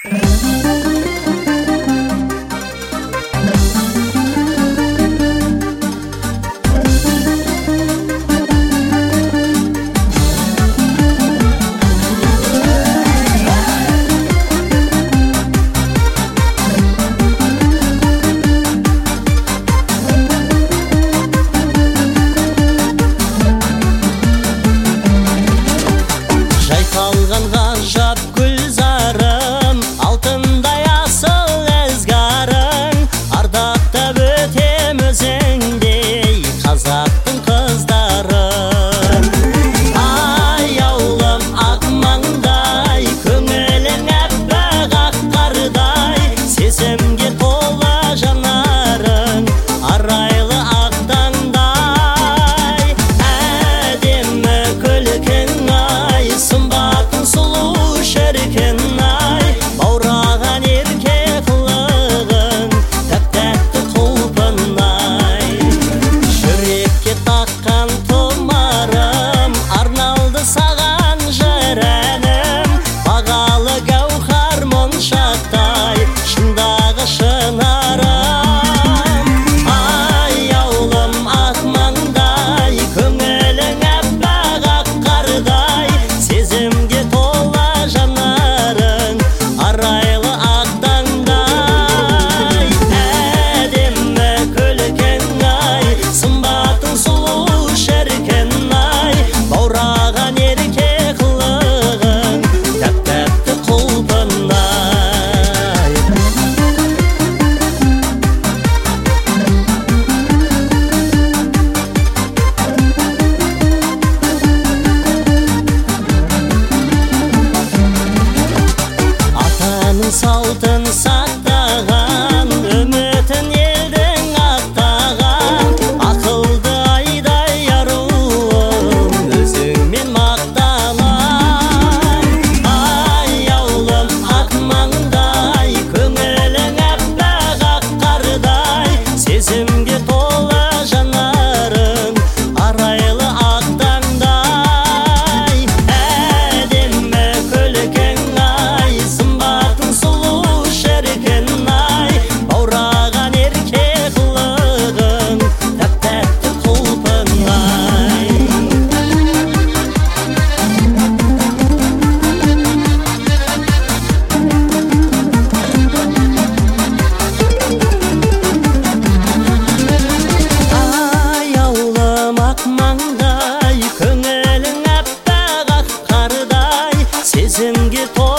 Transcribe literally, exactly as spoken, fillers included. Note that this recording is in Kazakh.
Жайқалған ғажап гүлзарым, алтындай асыл ізгарың, ардақтап өтем өзіңдей қазақтың қыздарын. Аяулым ақ маңдай, көңілің әппақ ақ қардай, сезімге толы жанарың, арайлы ақ таңдай. Әдемі күлкің ай, сымбатың сұлу шіркін ай, баураған ерке қылығың, тәп-тәтті құлпын ай. Жүрекке таққан тұмарым, арналды саған жыр әнім, бағалы гәуһар моншақтай, шындағы шынарым. Аяулым ақ маңдай, көңілің әппақ ақ қардай, сезімге толы жанарың, арайлы ақ таңдай. Әдемі күлкің ай, сымбатың сұлу шіркін ай, баураған ерке қылығың, тәп-тәтті құлпын ай. Атаның салтын сақтаған, үмітін елдің ақтаған, ақылды айдай аруым, өзіңмен мақтанам. Аяулым ақ маңдай, көңілің әппақ ақ қардай, сезімге толы жанарың, арайлы ақ таңдай. Әдемі күлкің ай, сымбатың сұлу шіркін ай, баураған ерке қылығың, тәп-тәтті құлпын ай. Аяулым ақ маңдай, көңілің әппақ ақ қардай, сезімге толы